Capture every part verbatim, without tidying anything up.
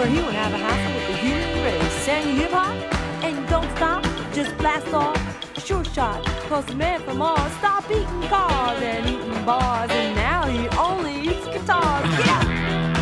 he won't have a hassle with the human race. Sang hip hop and don't stop, just blast off. Sure shot, cause the man from Mars stopped eating cars and eating bars, and now he only eats guitars. Yeah!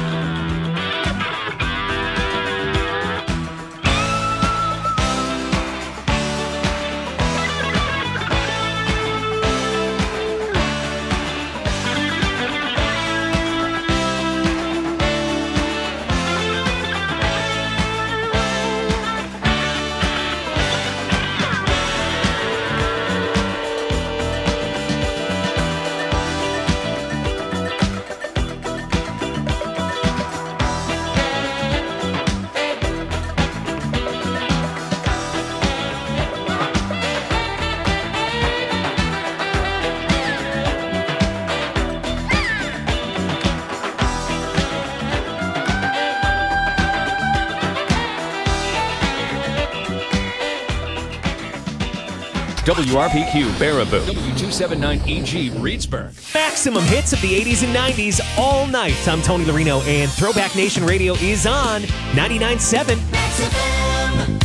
W R P Q Baraboo. W two seventy-nine E G Reedsburg. Maximum hits of the eighties and nineties all night. I'm Tony Larino, and Throwback Nation Radio is on ninety-nine point seven. Maximum.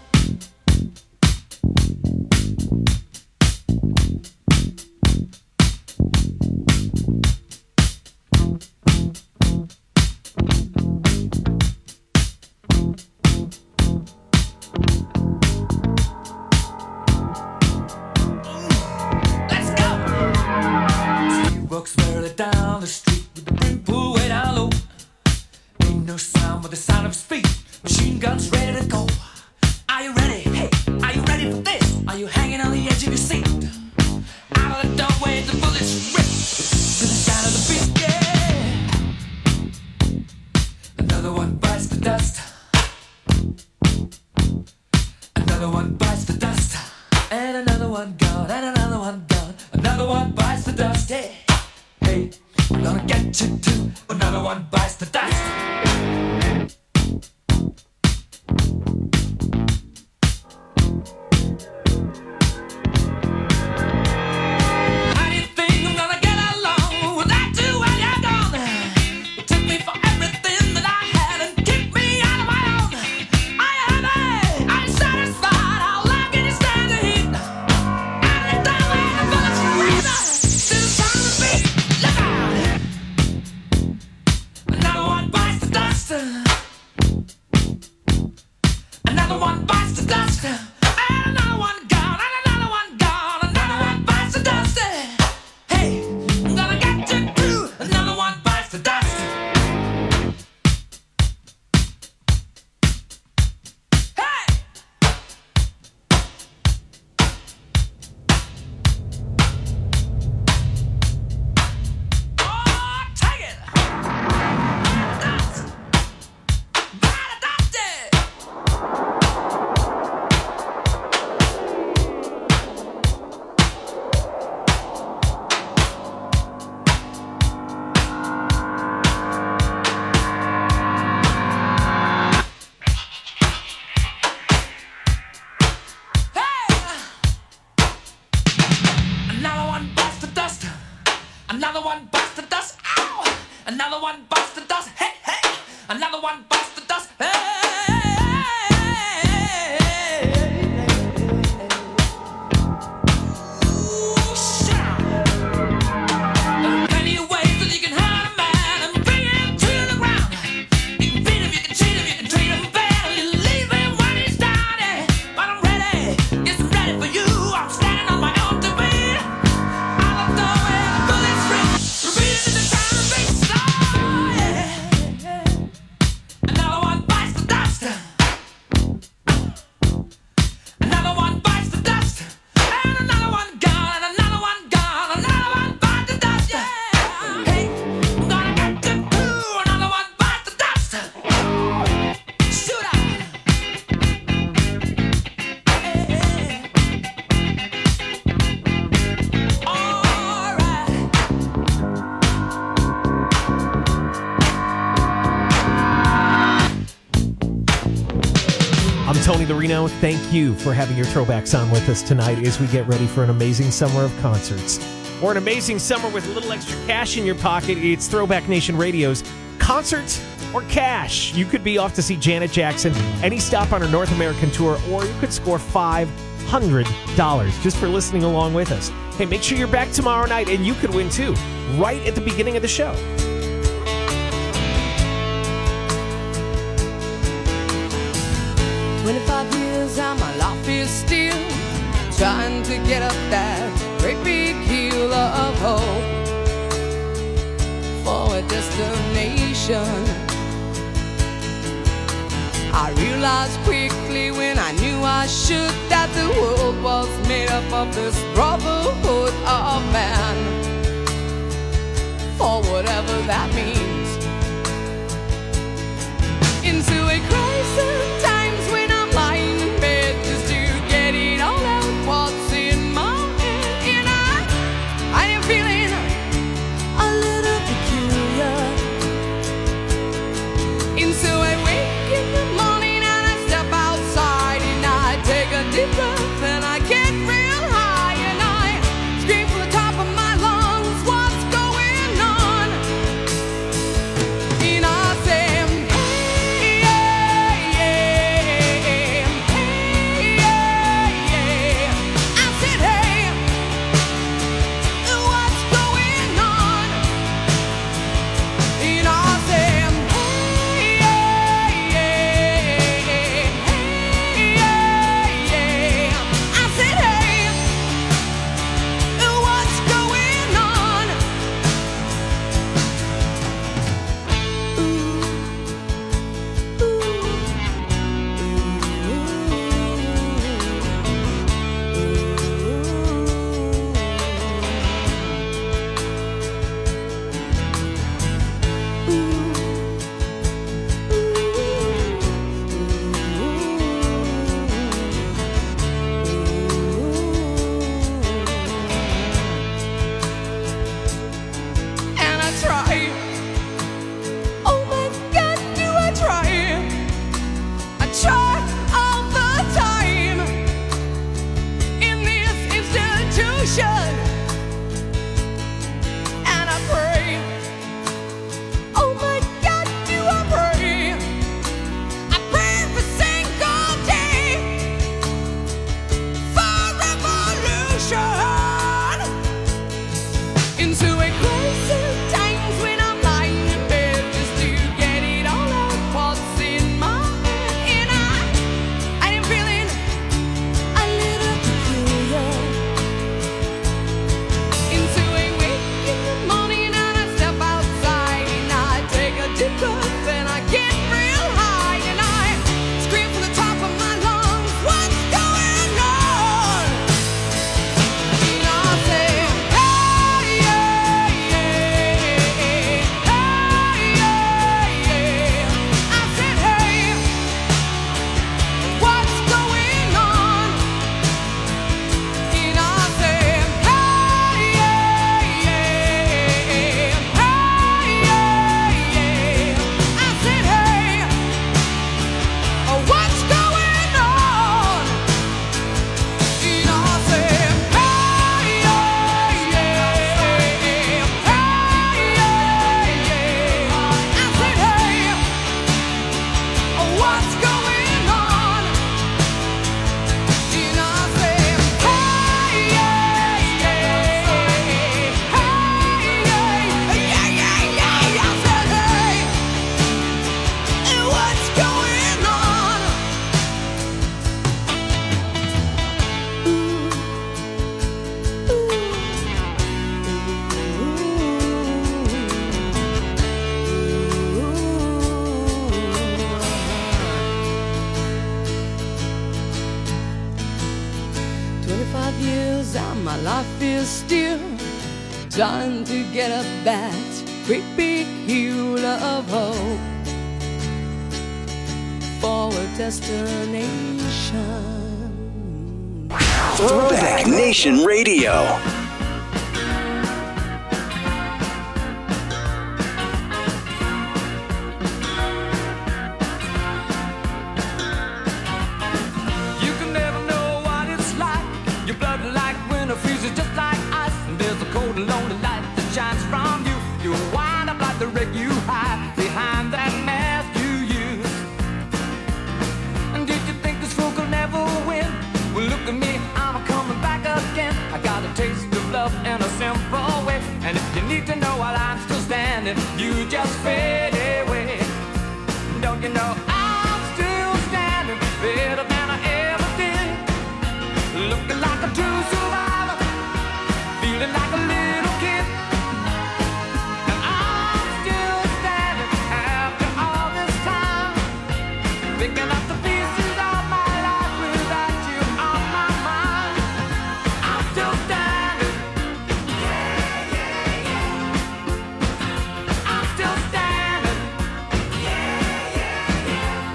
Tony Larino, thank you for having your throwbacks on with us tonight as we get ready for an amazing summer of concerts. Or an amazing summer with a little extra cash in your pocket. It's Throwback Nation Radio's Concert or cash. You could be off to see Janet Jackson any stop on her North American tour, or you could score five hundred dollars just for listening along with us. Hey, make sure you're back tomorrow night, and you could win too, right at the beginning of the show. twenty-five years and my life is still trying to get up that great big hill of hope for a destination. I realized quickly when I knew I should that the world was made up of this brotherhood of man, for whatever that means. Into a crisis times when I'm lying in bed just to get it all out what's in my head. And I, I am feeling a little peculiar. And so I wake in the morning and I step outside and I take a deep breath and I get real high and I scream from the top of my lungs, what's going on? And I say, hey, yeah, yeah, hey, yeah, yeah. I said, hey, what's going on? And I said, hey, yeah, yeah, hey, yeah, yeah. I said, hey, what's going on? And I try. Oh my God, do I try? I try all the time in this institution. And I pray. Oh my God, do I pray? I pray every single day for revolution. Into a crisis times when I'm lying in bed just to get it all out what's in my head. And I, I am feeling a little peculiar. Into a wake in the morning and I step outside and I take a deep breath and I get real high and I scream from the top of my lungs, what's going on? And I say, hey, yeah, yeah, hey, yeah, yeah. I said, hey, what's going on? And I said, hey, yeah, yeah, hey, yeah, yeah. I said, hey, what's going on? And I said, hey, yeah, yeah, hey, yeah, yeah. I said, hey, what's going on? And I said, hey, yeah, yeah, hey, yeah, yeah, yeah. I said, hey, what's going on? Twenty-five years and my life is still trying to get up that great big hill of hope for a destination. Throwback Nation Radio. You can never know what it's like. Your blood like winter freezes just like ice. And there's a cold and lonely light that shines from you. You wind up like the wreck you hide behind that man. love in a simple way. And if you need to know while I'm still standing, you just fade away. Don't you know I'm still standing better than I ever did, looking like a true survivor, feeling like a little kid. And I'm still standing after all this time, picking up the pieces of my life without you on my mind. I'm still standing. Yeah, yeah, yeah. I'm still standing. Yeah, yeah,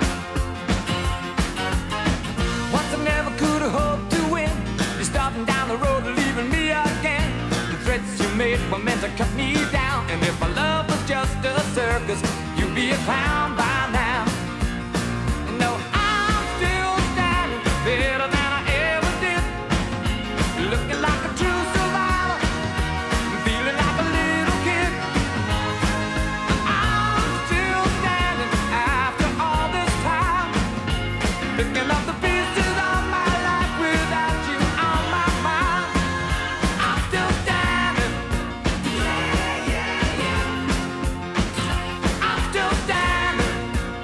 yeah. Once I never could have hoped to win. You're starting down the road, leaving me again. The threats you made were meant to cut me down. And if our love was just a circus, you'd be a clown by now. No, I'm still standing better than I ever did, looking like a true survivor, feeling like a little kid. I'm still standing after all this time, picking up the pieces of my life without you on my mind. I'm still standing. Yeah, yeah, yeah. I'm still standing.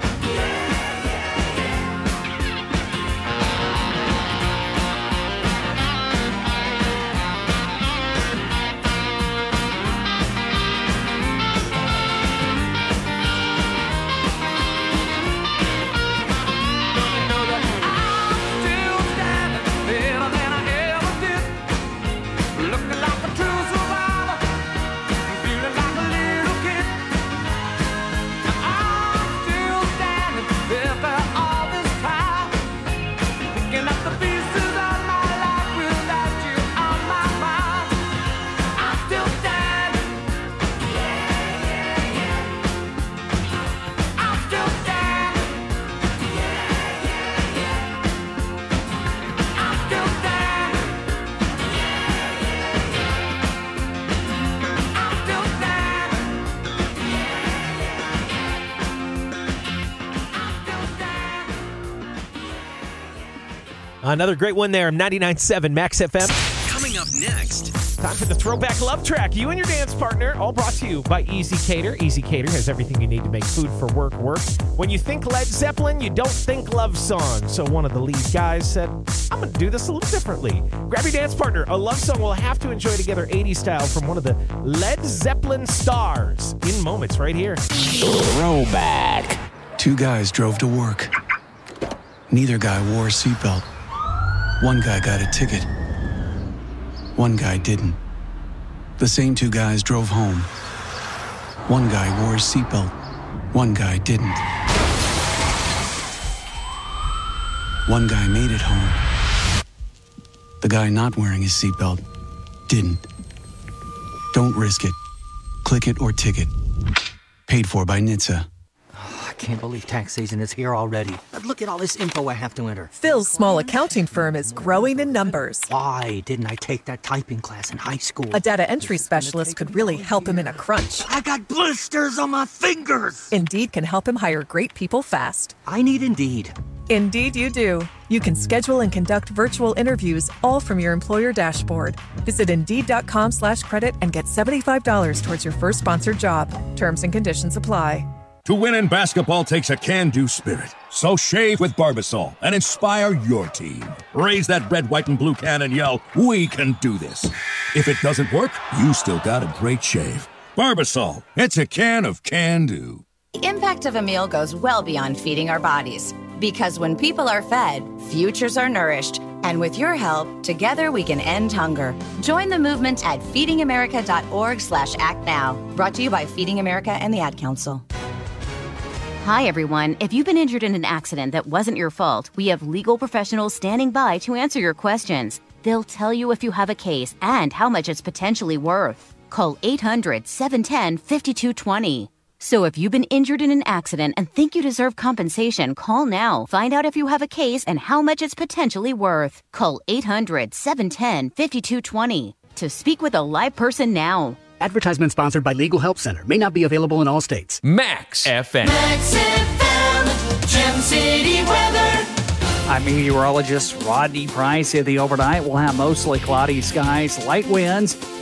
Know that I'm still standing better than I ever did, looking like a true survivor, feeling like a little kid. I'm still standing after all this time, picking up the pieces of my life without you on my mind. I'm still standing. Yeah, yeah, yeah. I'm still standing. Yeah, yeah, yeah. I'm still standing. Yeah, yeah, yeah. I'm still standing. Another great one there, ninety-nine point seven Max F M. Coming up next. Time for the Throwback Love Track. You and your dance partner, all brought to you by Easy Cater. Easy Cater has everything you need to make food for work work. When you think Led Zeppelin, you don't think love song. So one of the lead guys said, I'm going to do this a little differently. Grab your dance partner. A love song we'll have to enjoy together eighties style from one of the Led Zeppelin stars in moments right here. Throwback. Two guys drove to work. Neither guy wore a seatbelt. One guy got a ticket. One guy didn't. The same two guys drove home. One guy wore his seatbelt. One guy didn't. One guy made it home. The guy not wearing his seatbelt didn't. Don't risk it. Click it or ticket. Paid for by N H T S A. I can't believe tax season is here already. Look at all this info I have to enter. Phil's small accounting firm is growing in numbers. Why didn't I take that typing class in high school? A data entry specialist could really help him in a crunch. I got blisters on my fingers. Indeed can help him hire great people fast. I need Indeed. Indeed you do. You can schedule and conduct virtual interviews all from your employer dashboard. Visit Indeed.com slash credit and get seventy-five dollars towards your first sponsored job. Terms and conditions apply. To win in basketball takes a can-do spirit. So shave with Barbasol and inspire your team. Raise that red, white, and blue can and yell, we can do this. If it doesn't work, you still got a great shave. Barbasol, it's a can of can-do. The impact of a meal goes well beyond feeding our bodies. Because when people are fed, futures are nourished. And with your help, together we can end hunger. Join the movement at feedingamerica.org slash act now. Brought to you by Feeding America and the Ad Council. Hi, everyone. If you've been injured in an accident that wasn't your fault, we have legal professionals standing by to answer your questions. They'll tell you if you have a case and how much it's potentially worth. Call eight hundred, seven one zero, five two two zero. So if you've been injured in an accident and think you deserve compensation, call now. Find out if you have a case and how much it's potentially worth. Call eight hundred, seven one zero, five two two zero to speak with a live person now. Advertisement sponsored by Legal Help Center. May not be available in all states. Max F M. Max F M, Gem City weather. I'm meteorologist Rodney Price. In the overnight, we'll have mostly cloudy skies, light winds,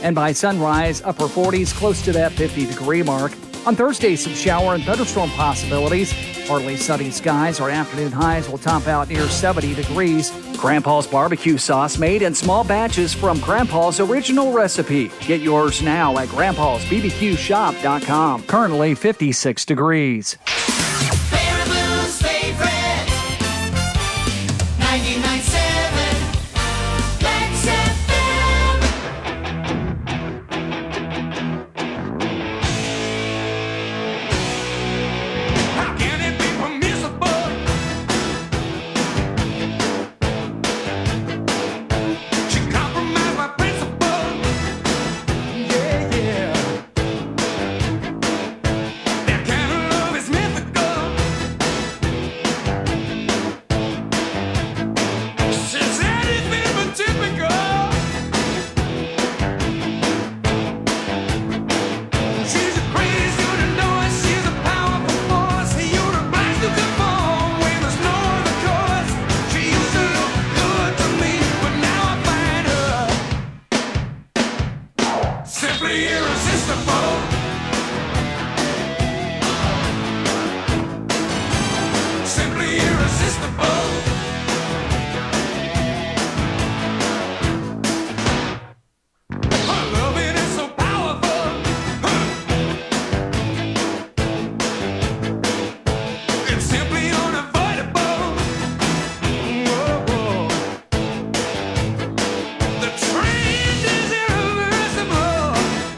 And by sunrise, upper forties, close to that fifty-degree mark. On Thursday, some shower and thunderstorm possibilities. Partly sunny skies. Our afternoon highs will top out near seventy degrees. Grandpa's barbecue sauce made in small batches from Grandpa's original recipe. Get yours now at grandpas b b q shop dot com. Currently fifty-six degrees. Baraboo's favorite. ninety-nine point seven. Lex F M. How can it be permissible? She compromised my principle. Yeah, yeah. That kind of love is mythical. She said it's been typical. She's a crazy, you to know it. She's a powerful force. You to rise to conform when there's no other course. She used to look good to me, but now I find her simply irresistible. Simply irresistible. Her loving is so powerful. It's simply unavoidable. Whoa, whoa. The trend is irreversible.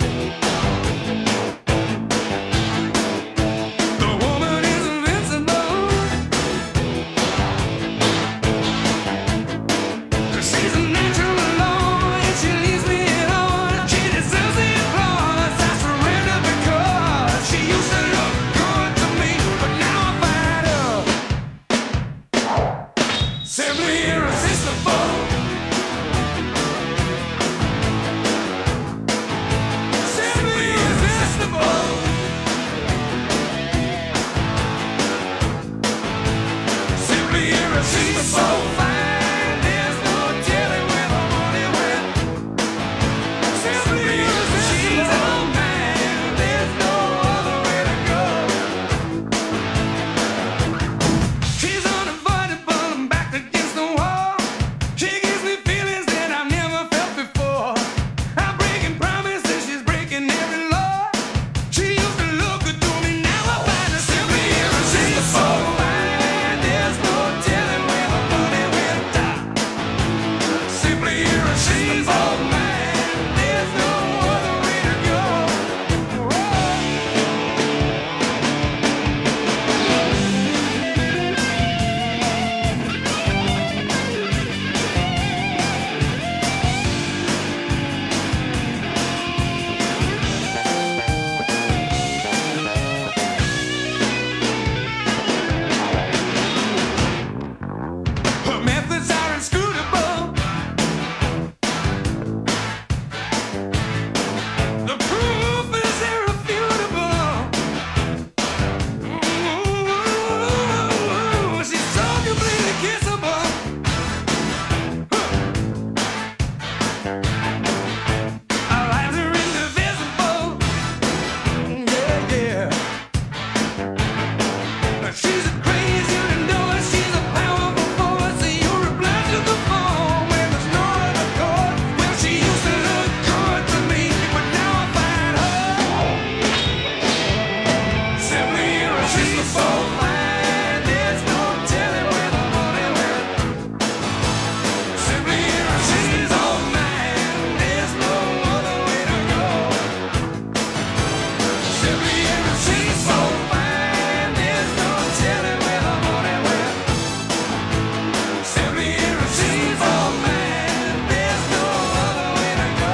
The woman is invincible. She's a natural alone, and she leaves me alone. She deserves the applause. I surrender because she used to look good to me, but now I find her simply irresistible. Simply irresistible. Simply irresistible. Fine, there's no telling where the money went. Simply irresistible. She's all mine. There's no other way to go. She's unavoidable and backed against the wall. She gives me feelings that I've never felt before. I'm breaking promises, she's breaking every law. She used to look good to me, now I find her simply irresistible. Fine, there's no telling where the money went. Simply irresistible, man. There's no other way to go. Her methods are inscrutable. The proof is irrefutable. Ooh, she's so completely kissable. Our lives are indivisible. Yeah, yeah. She's a crazy, you to know it. She's a powerful force. You're a blind to the phone when there's no other chord. Well, she used to look good to me, but now I find her simply irresistible. Fine, there's no telling where the money went. Simply irresistible, man. There's no other way to go. Simply irresistible. Fine, there's no telling where the money went. Simply irresistible, man. There's no other way to go.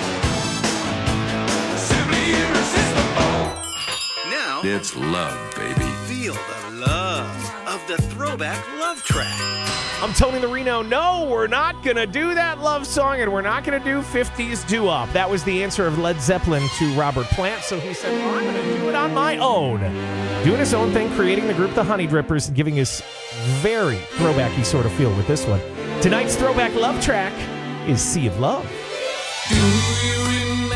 Simply irresistible. Now, It's love, baby. feel the love of the throwback love track. I'm Tony the Reno. No, we're not going to do that love song, and we're not going to do fifties doo-wop. That was the answer of Led Zeppelin to Robert Plant, so he said, well, I'm going to do it on my own. Doing his own thing, creating the group The Honey Drippers, and giving us very throwbacky sort of feel with this one. Tonight's throwback love track is Sea of Love. Do you remember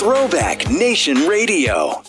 Throwback Nation Radio.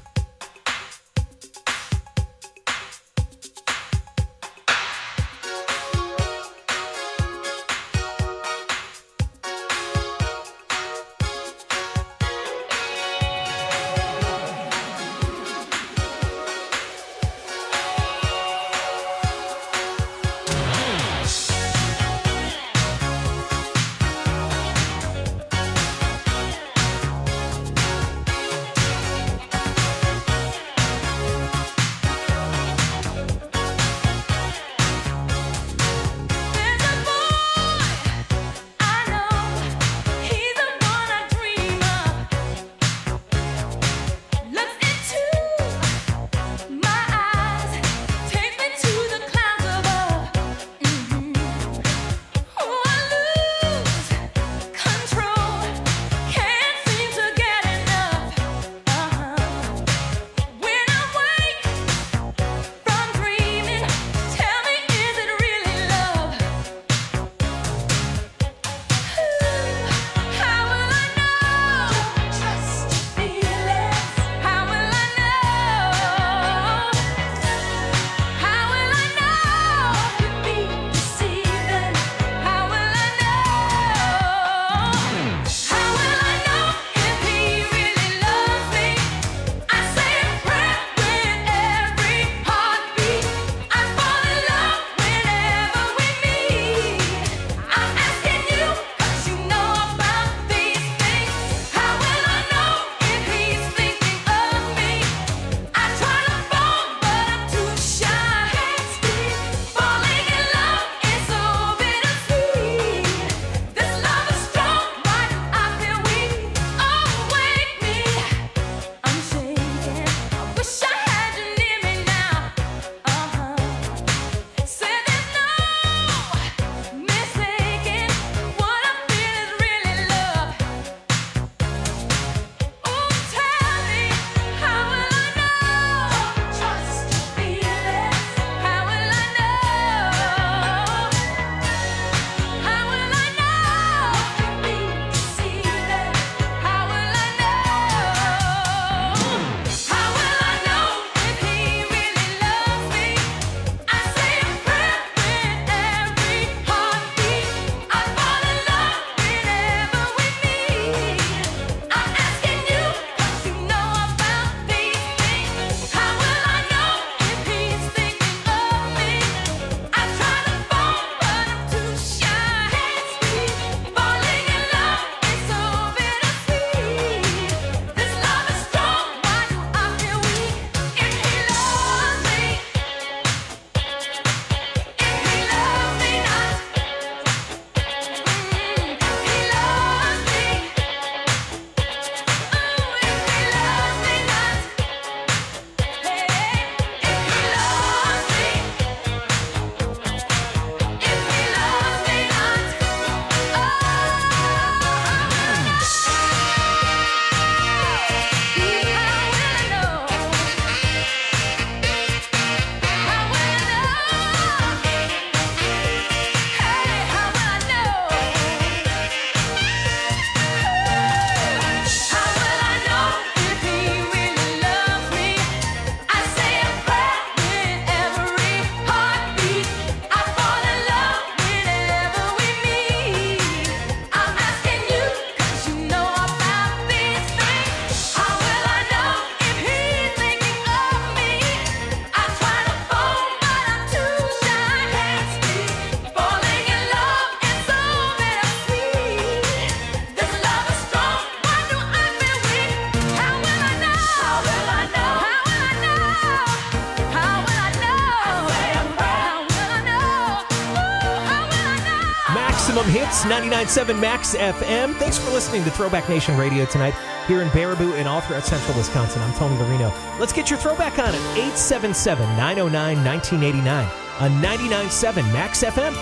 Hits, ninety-nine point seven Max F M. Thanks for listening to Throwback Nation Radio tonight here in Baraboo and all throughout central Wisconsin. I'm Tony Marino. Let's get your throwback on at eight seven seven, nine oh nine, nineteen eighty-nine on ninety-nine point seven Max F M.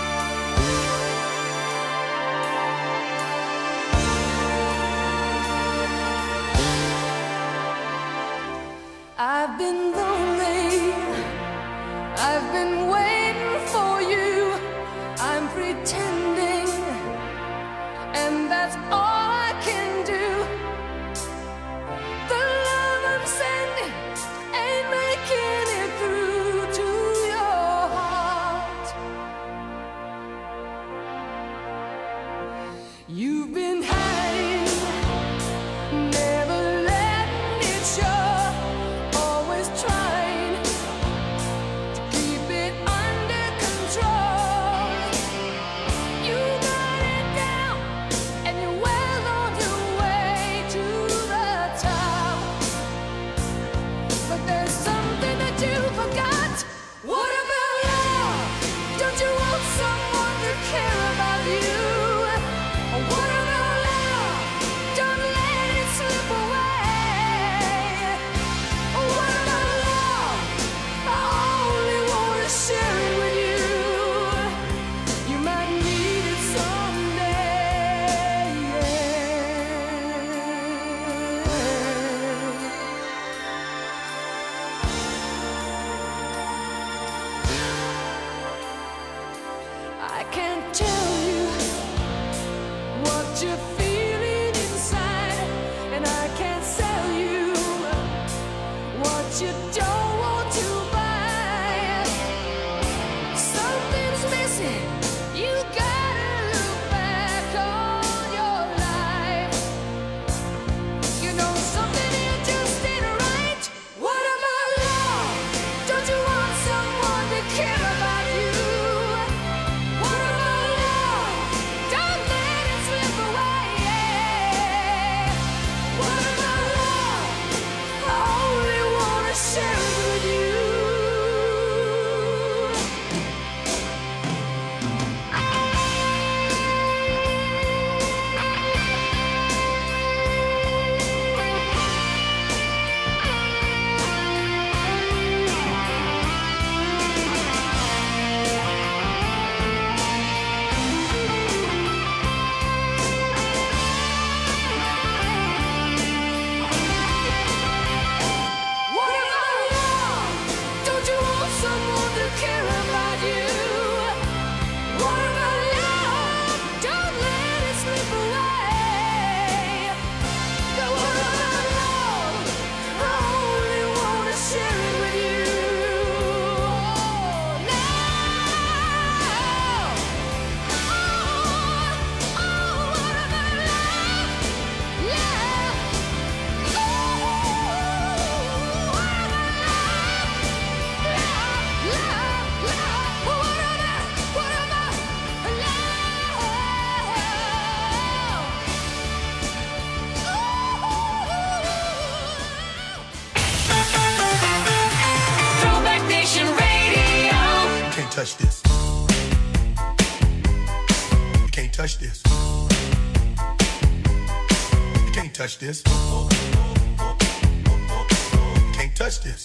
I've been lonely. I've been waiting for you. I'm pretending, and that's all I can do. can't tell you what you're feeling inside, and I can't sell you what you don't want to buy. Something's missing. You gotta look back on your life. You know something here just ain't right. What about love? Don't you want someone to care about you? What about love? Don't let it slip away. What about love? I only wanna share it with you. What about love? Don't you want someone to care about you? What about love? Don't let it slip away. But what about love? I only wanna share it with you. Throwback Nation Radio. You can't touch this. You can't touch this. You can't touch this. You can't touch this.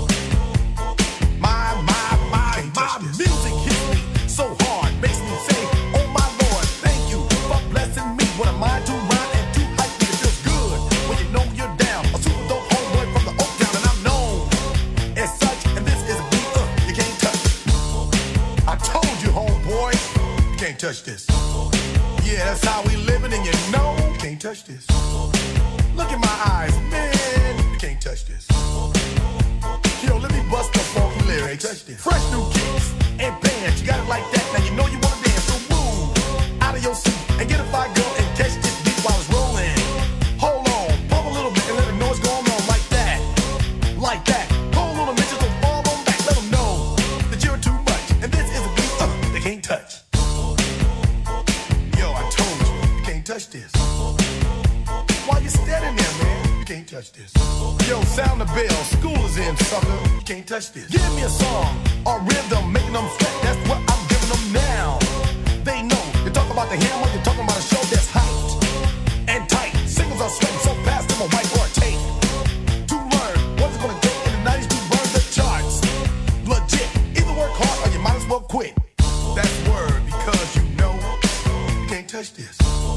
My, my, my, my music hits me so hard, makes me say, oh my Lord, thank you for blessing me. What am I to rhyme and to hype me? It feels good when you know you're down. A super dope homeboy from the Oak Town, and I'm known as such. And this is a beat uh, you can't touch. I told you, homeboy, you can't touch this. Yeah, that's how we living, and you know you can't touch this. Look in my eyes, man, you can't touch this. Yo, let me bust the funky lyrics. Fresh new kicks and bands, you got it like that. Now you know you wanna dance, so move out of your seat and get a fire girl and catch this beat while it's rolling. Hold on, pump a little bit and let them know what's going on like that, like that. Hold on a minute, just fall on back, let them know that you're too much. And this is a beat uh, they can't touch. Yo, I told you, you can't touch this. Why you standing there, man? You can't touch this. Yo, sound the bell, school is in, sucker. You can't touch this. Give me a song or rhythm, making them sweat. That's what I'm giving them now. They know. You talk about the hammer, you're talking about a show that's hyped and tight. Singles are sweating so fast, them a whiteboard tape. To learn what it's gonna take in the nineties to burn the charts. Legit. Either work hard or you might as well quit. That's word because you know you can't touch this.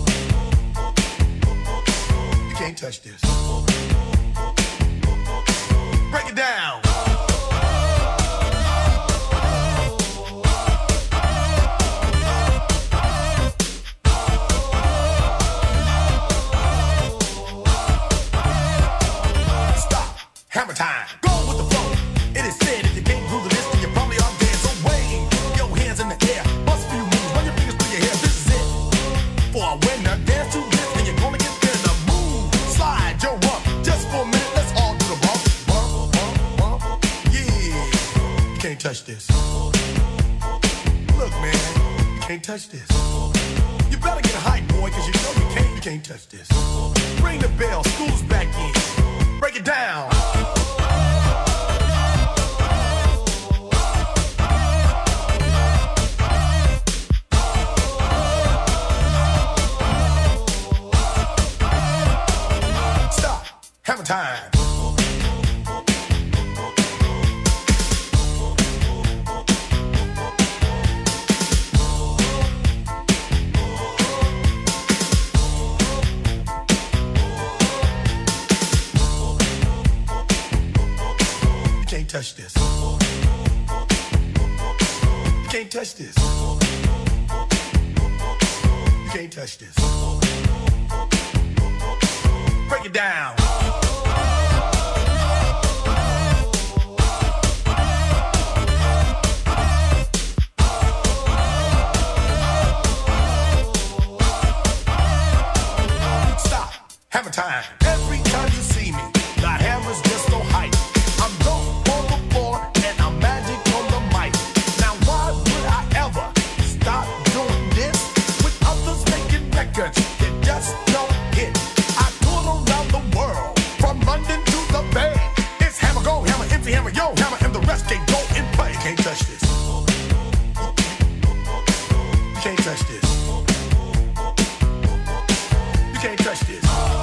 You can't touch this. Break it down. Stop. Hammer time. Go with the flow. It is said if you can't groove the list, then you probably are dead. So wave your hands in the air. Bust a few moves. Run your fingers through your hair. This is it. For a winner, dance to this, and you're gonna get there. The move. Slide your rump. Just for a minute, let's all do the bump. Bump, bump, bump. Yeah. You can't touch this. Look, man. You can't touch this. You better get hype, boy, cause you know you can't, you can't touch this. Ring the bell, school's back in. Break it down. Stop. Hammer time. can't touch this. You can't touch this. You can't touch this. Break it down. Stop. Hammer time. Every time you see me, the hammer's just so hype. I'm dope on the floor and I'm magic on the mic. Now why would I ever stop doing this? With others making records that just don't hit. I tour around the world, from London to the Bay. It's hammer go, hammer empty, hammer yo, hammer, and the rest can go and play. You can't touch this. You can't touch this. You can't touch this.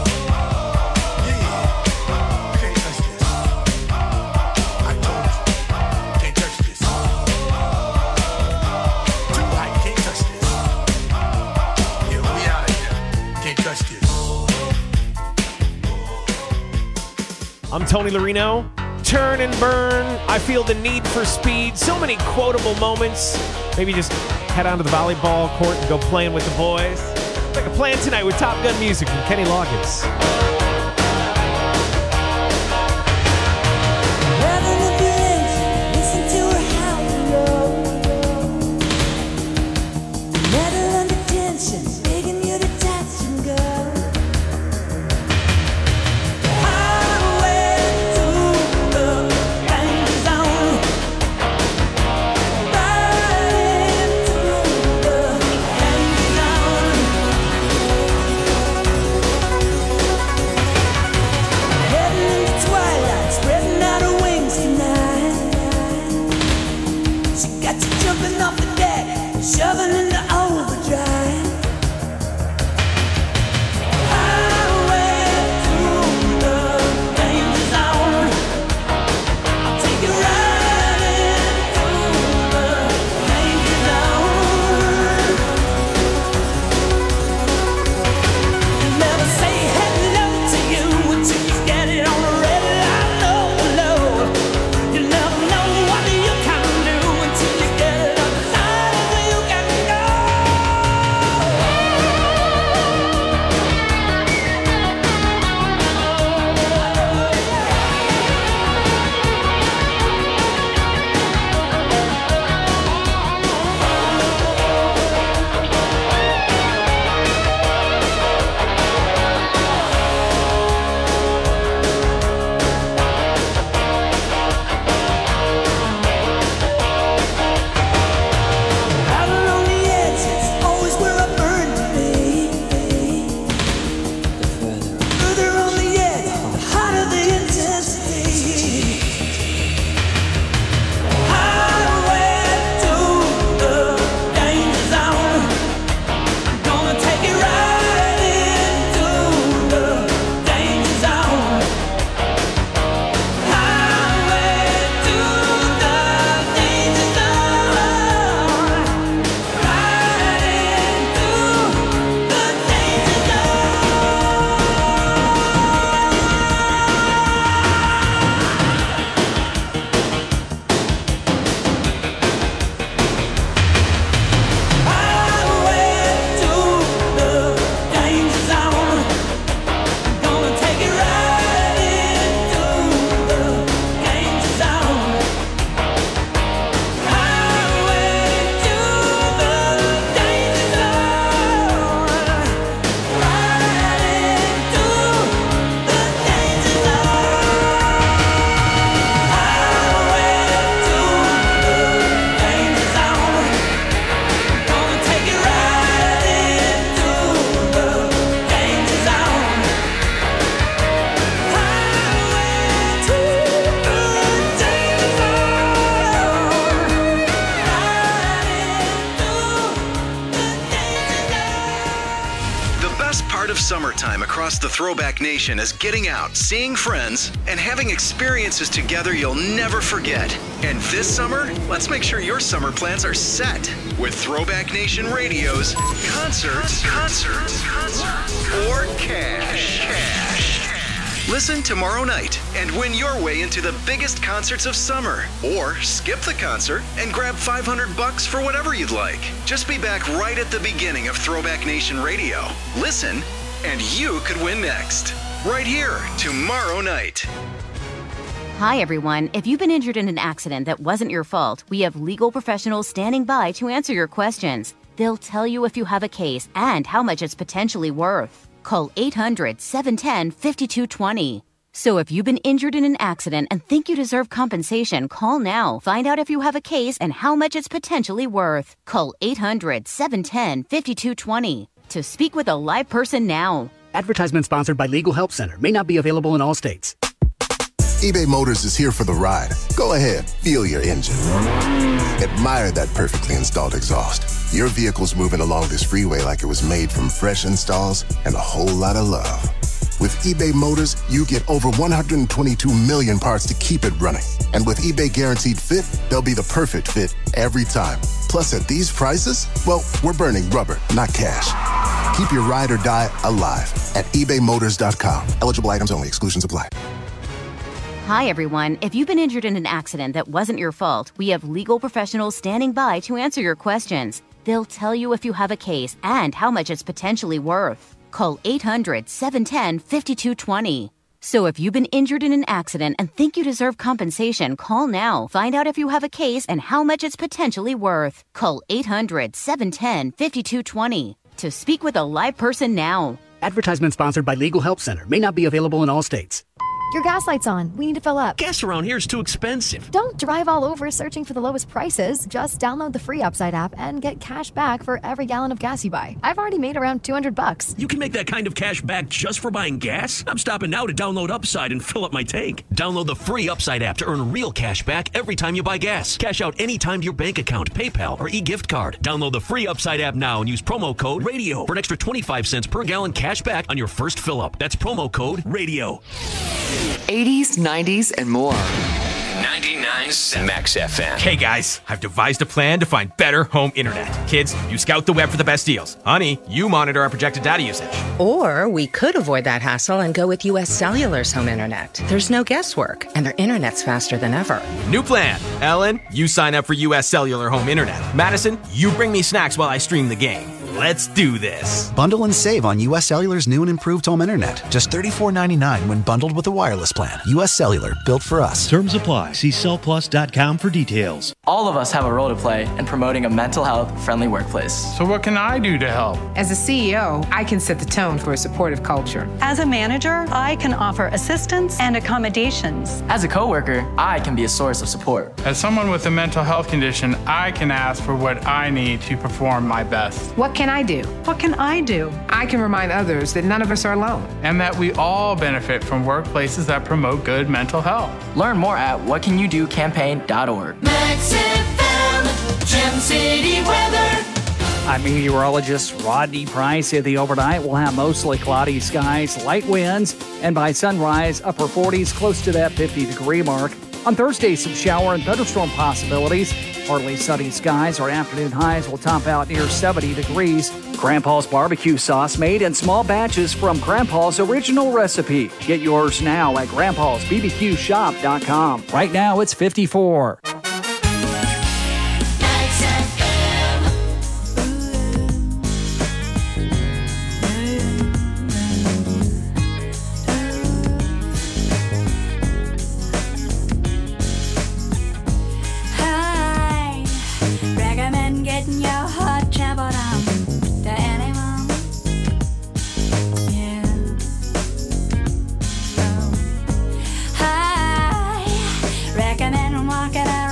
I'm Tony Larino. Turn and burn. I feel the need for speed. So many quotable moments. Maybe just head onto the volleyball court and go playing with the boys. Like a plan tonight with Top Gun music from Kenny Loggins. Shoving into overdrive. Highway through the danger zone. I'll take you right into the danger zone. You never say hello to you until you get it on the red line. No, no. You never know what you can do until you get it on the line. Summertime across the Throwback Nation is getting out, seeing friends, and having experiences together you'll never forget. And this summer, let's make sure your summer plans are set with Throwback Nation Radio's Concerts, Concerts, Concerts, or Cash. Cash. Listen tomorrow night and win your way into the biggest concerts of summer. Or skip the concert and grab five hundred bucks for whatever you'd like. Just be back right at the beginning of Throwback Nation Radio. Listen, and you could win next. Right here, tomorrow night. Hi, everyone. If you've been injured in an accident that wasn't your fault, we have legal professionals standing by to answer your questions. They'll tell you if you have a case and how much it's potentially worth. Call eight hundred, seven one zero, five two two zero. So if you've been injured in an accident and think you deserve compensation, call now. Find out if you have a case and how much it's potentially worth. Call eight hundred, seven one zero, five two two zero to speak with a live person now. Advertisement sponsored by Legal Help Center. May not be available in all states. eBay Motors is here for the ride. Go ahead, feel your engine. Admire that perfectly installed exhaust. Your vehicle's moving along this freeway like it was made from fresh installs and a whole lot of love. With eBay Motors, you get over one hundred twenty-two million parts to keep it running. And with eBay Guaranteed Fit, they'll be the perfect fit every time. Plus, at these prices, well, we're burning rubber, not cash. Keep your ride or die alive at ebay motors dot com. Eligible items only. Exclusions apply. Hi, everyone. If you've been injured in an accident that wasn't your fault, we have legal professionals standing by to answer your questions. They'll tell you if you have a case and how much it's potentially worth. Call eight hundred, seven one zero, five two two zero. So if you've been injured in an accident and think you deserve compensation, call now. Find out if you have a case and how much it's potentially worth. Call eight hundred, seven one zero, five two two zero to speak with a live person now. Advertisement sponsored by Legal Help Center. May not be available in all states. Your gas light's on. We need to fill up. Gas around here is too expensive. Don't drive all over searching for the lowest prices. Just download the free Upside app and get cash back for every gallon of gas you buy. I've already made around two hundred bucks. You can make that kind of cash back just for buying gas? I'm stopping now to download Upside and fill up my tank. Download the free Upside app to earn real cash back every time you buy gas. Cash out anytime to your bank account, PayPal, or e-gift card. Download the free Upside app now and use promo code RADIO for an extra twenty-five cents per gallon cash back on your first fill up. That's promo code RADIO. eighties, nineties, and more. ninety-nine Max F M. Hey guys, I've devised a plan to find better home internet. Kids, you scout the web for the best deals. Honey, you monitor our projected data usage. Or we could avoid that hassle and go with U S Cellular's home internet. There's no guesswork, and their internet's faster than ever. New plan. Ellen, you sign up for U S Cellular home internet. Madison, you bring me snacks while I stream the game. Let's do this. Bundle and save on U S Cellular's new and improved home internet. Just thirty-four ninety-nine when bundled with a wireless plan. U S Cellular, built for us. Terms apply. See cell plus dot com for details. All of us have a role to play in promoting a mental health friendly workplace. So what can I do to help? As a C E O, I can set the tone for a supportive culture. As a manager, I can offer assistance and accommodations. As a coworker, I can be a source of support. As someone with a mental health condition, I can ask for what I need to perform my best. What can I do? What can I do? I can remind others that none of us are alone. And that we all benefit from workplaces that promote good mental health. Learn more at what can you do campaign dot org. Max F M, Gem City weather. I'm meteorologist Rodney Price. In the overnight, we'll have mostly cloudy skies, light winds, and by sunrise, upper forties, close to that fifty-degree mark. On Thursday, some shower and thunderstorm possibilities. Partly sunny skies. Our afternoon highs will top out near seventy degrees. Grandpa's barbecue sauce made in small batches from Grandpa's original recipe. Get yours now at grandpas b b q shop dot com. Right now, it's fifty-four. Recommend walking out.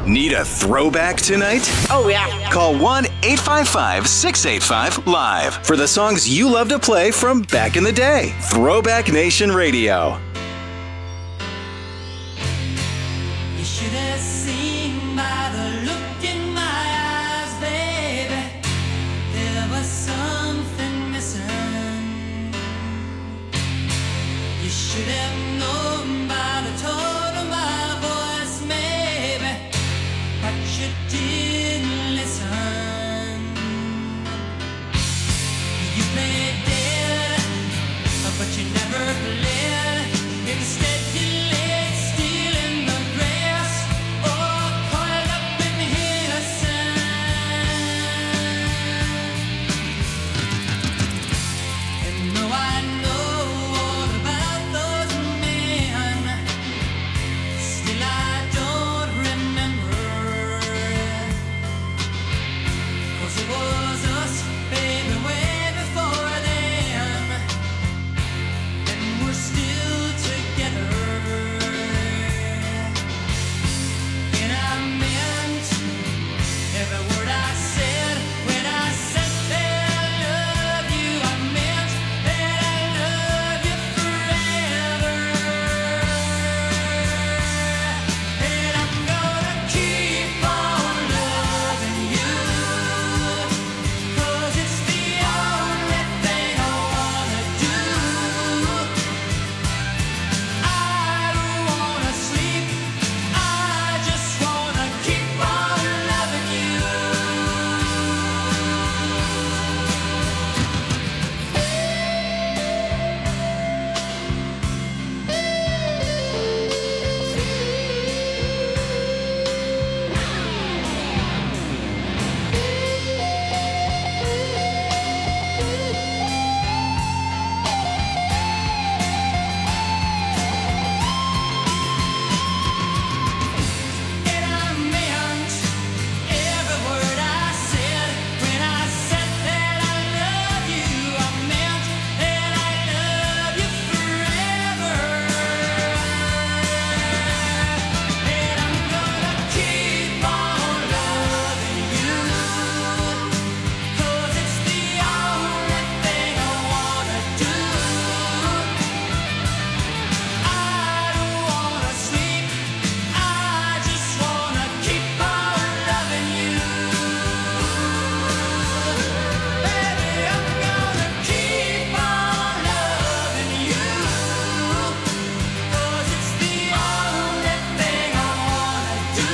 Need a throwback tonight? Oh, yeah. Call one eight five five, six eight five, live for the songs you love to play from back in the day. Throwback Nation Radio. You should have seen by the look in my eyes, baby. There was something missing. You should have known by the tone of my voice, maybe, but you didn't listen. You played dead, but you never played. Instead, you laid still in the grass, or coiled up in innocence. And though I know all about those men, still I don't remember. 'Cause it was us, baby, way before them, and we're still together. And I meant every word I said when I said that I love you. I meant that I love you forever. And I'm gonna keep on loving you, 'cause it's the only thing I wanna do. I don't wanna sleep, I just wanna keep on loving you. And I meant every word I said when I said that I love you. I meant that I love you forever. And I'm gonna keep on loving you, 'cause it's the only thing I wanna do. I don't wanna sleep, I just wanna keep on loving you. Baby, I'm gonna keep on loving you, 'cause it's the only thing I wanna do.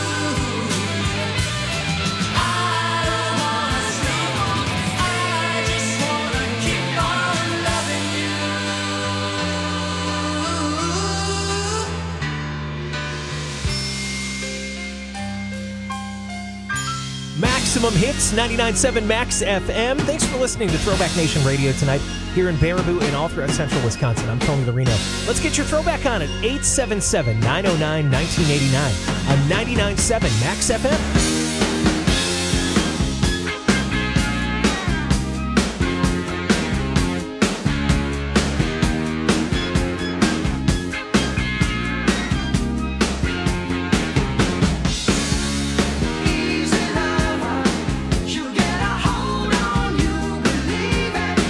I don't wanna sleep, I just wanna keep on loving you. Maximum Hits, ninety-nine point seven Max F M. Thanks for listening to Throwback Nation Radio tonight here in Baraboo and all throughout central Wisconsin. I'm Tony Lorino. Let's get your throwback on at eight seven seven, nine oh nine, nineteen eighty-nine on ninety-nine point seven Max F M. You get a hold on, you believe it,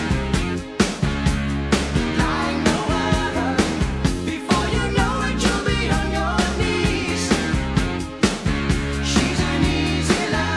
like no other. Before you know it, you'll be on your knees. She's an easy lover.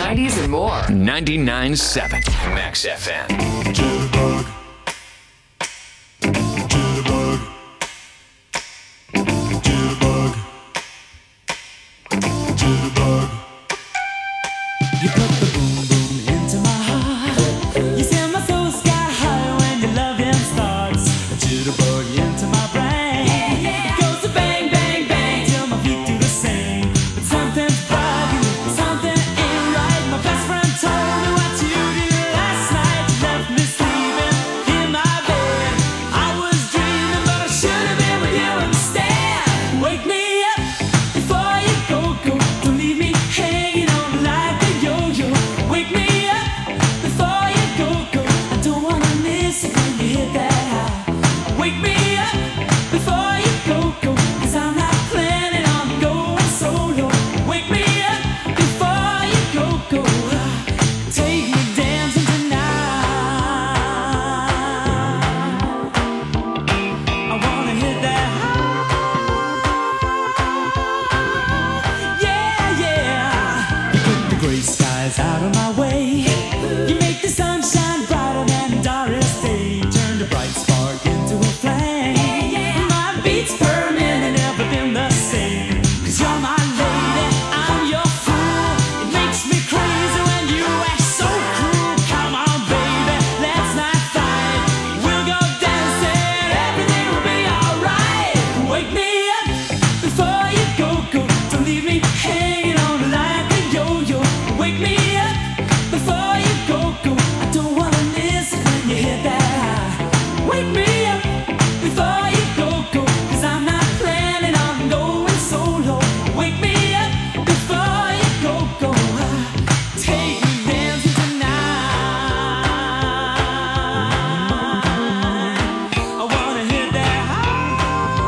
nineties, and more. ninety-nine point seven Max F M. You put the boom boom into my heart. You send my soul sky high when your loving starts. A jitterbug into my brain. Yeah, yeah. It goes to bang, bang, bang till my feet do the same. But something's bugging, something ain't right. My best friend told me what you did last night. You left me sleeping in my bed. I was dreaming, but I should have been with you instead. Wake me up before you go, go. Don't leave me hanging on like a yo-yo. Wake me up before you go, go. I don't wanna miss it when you hit that high. Wake me up before you go, go. Cause I'm not planning on going solo. Wake me up before you go, go. Take me dancing tonight. I wanna hit that high. Yeah, yeah. You put the gray skies out of my way.